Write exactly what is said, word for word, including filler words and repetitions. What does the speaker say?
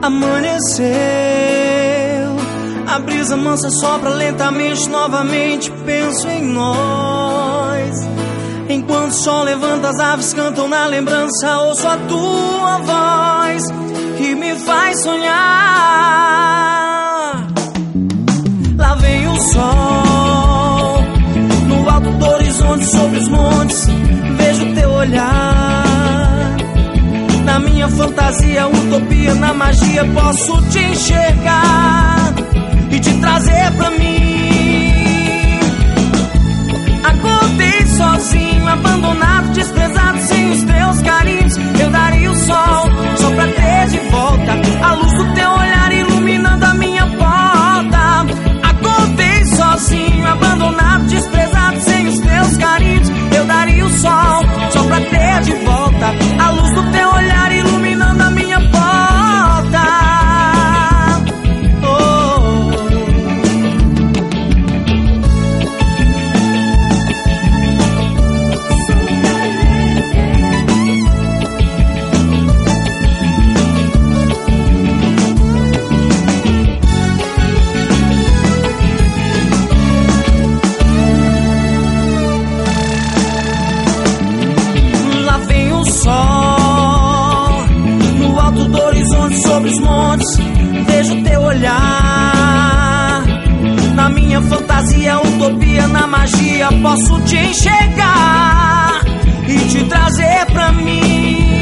Amanheceu, a brisa mansa sopra lentamente novamente. Penso em nós, enquanto o sol levanta, as aves cantam na lembrança. Ouço a tua voz que me faz sonhar. Lá vem o sol, no alto do horizonte, sobre os montes, vejo teu olhar. Na minha fantasia, utopia, na magia, posso te enxergar e te trazer pra mim. Acordei sozinho, abandonado, desprezado, sem os teus carinhos. Eu daria o sol só pra ter de volta a luz do teu olhar iluminando a minha porta. Acordei sozinho, abandonado, desprezado, sem os teus carinhos. Eu daria o sol só pra ter de volta a luz do teu olhar iluminando a minha porta. Oh. Lá vem o sol, no alto do horizonte, sobre os montes, vejo teu olhar. Na minha fantasia, utopia, na magia, posso te enxergar e te trazer pra mim.